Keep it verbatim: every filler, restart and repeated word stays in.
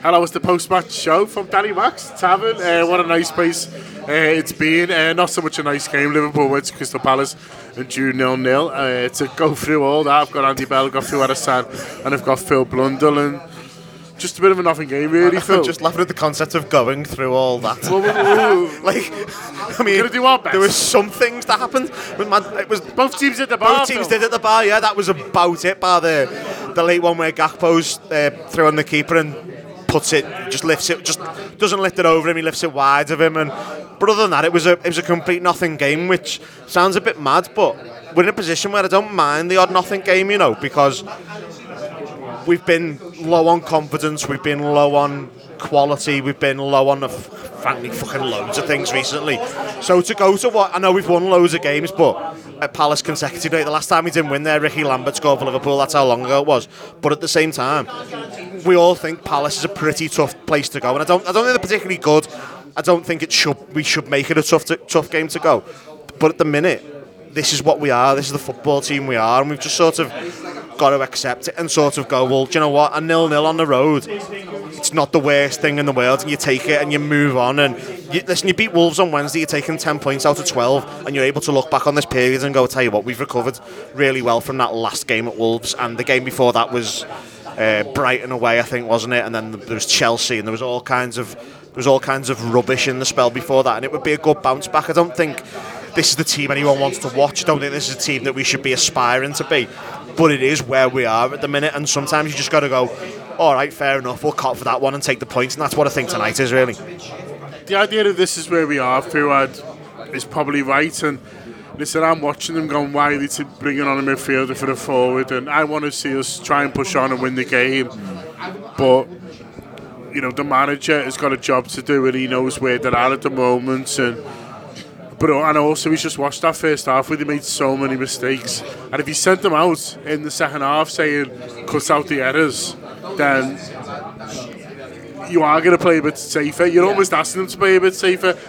Hello, it's the post-match show from Danny Max Tavern. Uh, what a nice place uh, it's been. Uh, not so much a nice game. Liverpool went to Crystal Palace and drew nil nil. Uh, to go through all that, I've got Andy Bell, got Phil Addison, and I've got Phil Blundell. And just a bit of a nothing game, really, I'm Phil. just laughing at the concept of going through all that. Well, well, well, like, I mean, gonna do our best. there was some things that happened. But man, it was both teams at the bar. both teams Phil. did at the bar. Yeah, that was about it. Bar the the late one where Gakpo's uh, through on the keeper and puts it, just lifts it, just doesn't lift it over him. He lifts it wide of him. And but other than that, it was a it was a complete nothing game, which sounds a bit mad, but we're in a position where I don't mind the odd nothing game, you know, because we've been low on confidence, we've been low on quality, we've been low on, a f- frankly, fucking loads of things recently. So to go to what, I know we've won loads of games, but at Palace consecutively, the last time we didn't win there, Ricky Lambert scored for Liverpool, that's how long ago it was. But at the same time, we all think Palace is a pretty tough place to go, and I don't, I don't think they're particularly good. I don't think it should, we should make it a tough, to, tough game to go. But at the minute, this is what we are, this is the football team we are, and we've just sort of got to accept it and sort of go, well, do you know what, a nil-nil on the road, it's not the worst thing in the world, and you take it and you move on. And you, listen, you beat Wolves on Wednesday, you're taking ten points out of twelve, and you're able to look back on this period and go, tell you what, we've recovered really well from that last game at Wolves, and the game before that was uh, Brighton away, I think, wasn't it? And then there was Chelsea, and there was all kinds of there was all kinds of rubbish in the spell before that, and it would be a good bounce back. I don't think this is the team anyone wants to watch. I don't think this is a team that we should be aspiring to be. But it is where we are at the minute, and sometimes you just got to go, all right, fair enough, we'll cop for that one and take the points, and that's what I think tonight is, really. The idea of this is where we are, Fuad, is probably right. And listen, I'm watching them going, why are they to bringing on a midfielder for the forward? And I want to see us try and push on and win the game. But, you know, the manager has got a job to do, and he knows where they're at at the moment. And But and also he's just watched that first half where they made so many mistakes, and if he sent them out in the second half saying cut out the errors, then you are going to play a bit safer. You're almost asking them to play a bit safer.